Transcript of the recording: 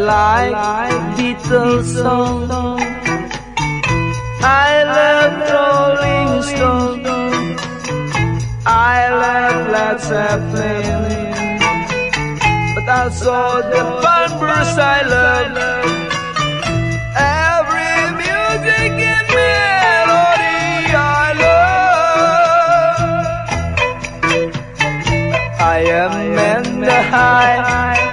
like Beatles song. I love Rolling Stone. I love Led Zeppelin. But also the Bumpers I love. Every music and melody I love. I am in the high.